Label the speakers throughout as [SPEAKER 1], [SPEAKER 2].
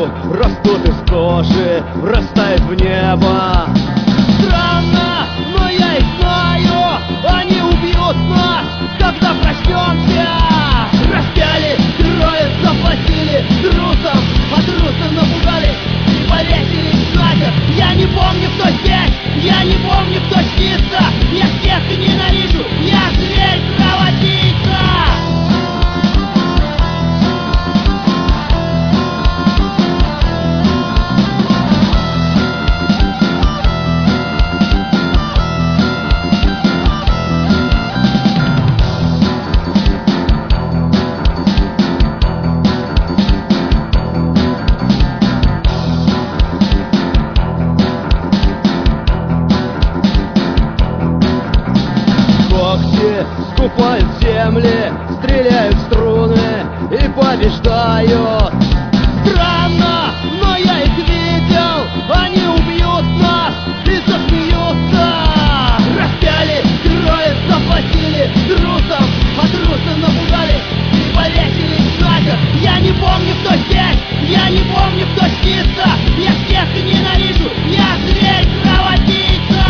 [SPEAKER 1] растут из кожи, врастают в небо. Странно, но я их знаю, они убьют нас, когда проснемся. Распяли, героев заплатили трусом, а трусом напугали и повесили шнайпер. Я не помню, кто здесь, я не помню, кто снится. Я всех ненавижу, я зверь, кровопийца. Скупают земли, стреляют в струны и побеждают. Странно, но я их видел, они убьют нас и засмеются. Распяли, героев заплатили трусом, а трусом напугали и повесили шнайпер. Я не помню, кто здесь, я не помню, кто снится. Я всех ненавижу, я зверь, кровопийца.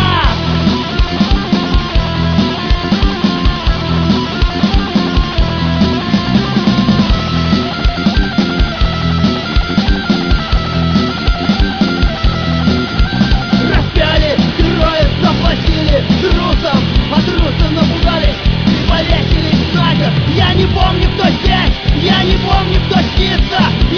[SPEAKER 1] Трусом, а трусом напугали и повесили шнайпер. Я не помню, кто здесь, я не помню, кто снится.